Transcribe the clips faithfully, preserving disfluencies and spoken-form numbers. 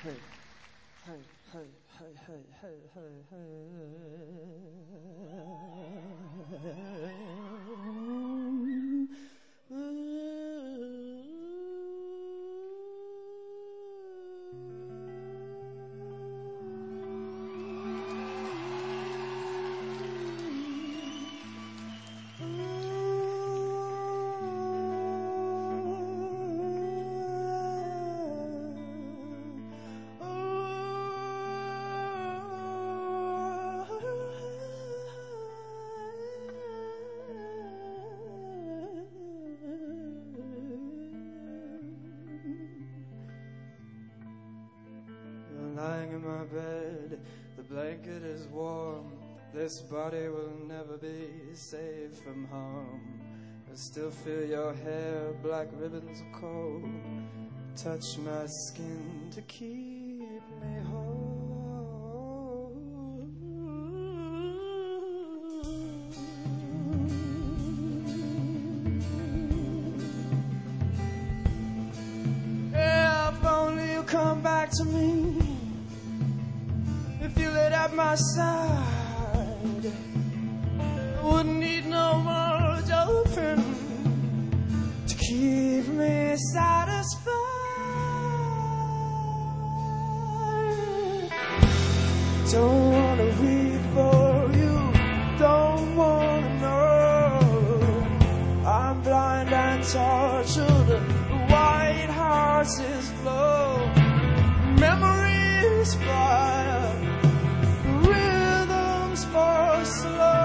hey, hey, hey, hey, hey, hey, hey, hey. Lying in my bed, the blanket is warm. This body will never be safe from harm. I still feel your hair, black ribbons of cold, touch my skin to keep me whole. Yeah, if only you come back to me. Feel it at my side. I wouldn't need no more doping to keep me satisfied. Don't wanna read for you, don't wanna know. I'm blind and tortured, the white horses flow. Memories fire, rhythms for slow.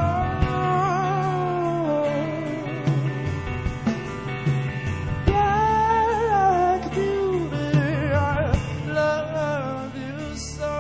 Black beauty, I love you so.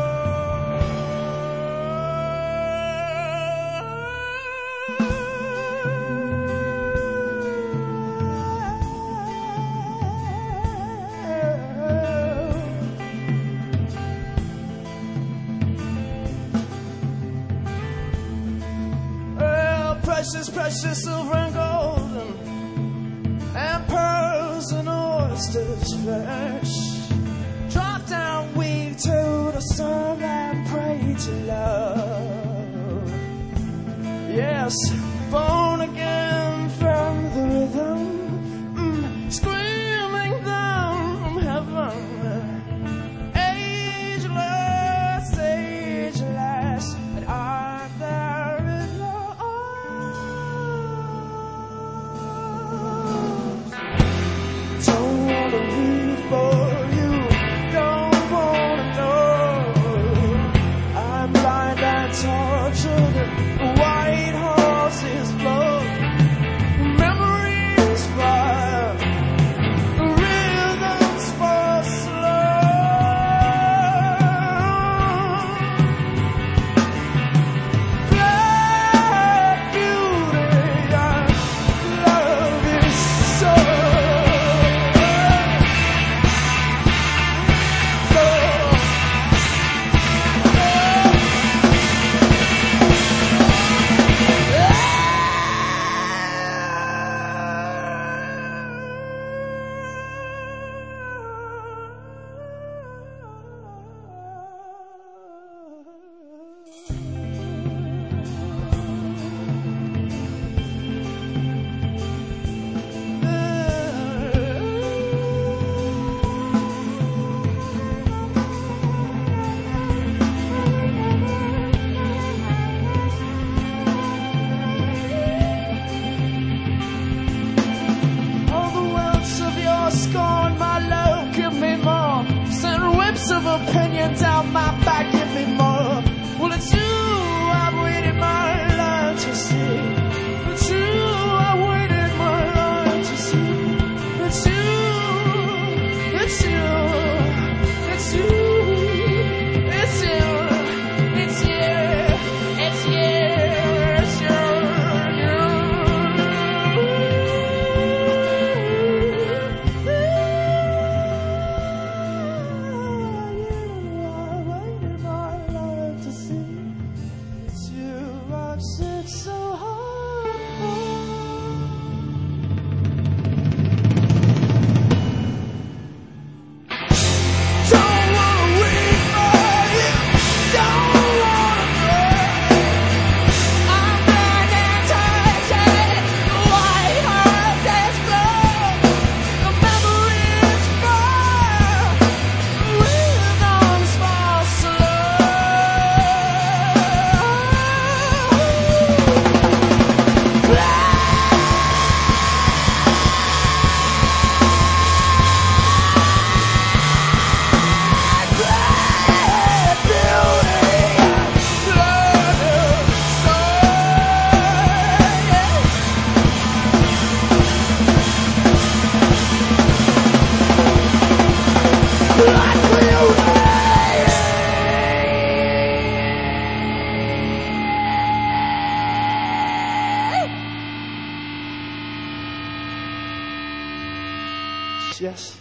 Precious, precious silver and golden, and pearls and oysters fresh. Drop down, weave to the sun and pray to love. Yes, born again from the rhythm, mm, screaming down from heaven. Ageless, ageless, and I'm there in love. Don't wanna read for you, don't wanna know. I'm blind and tortured, white horse Yes.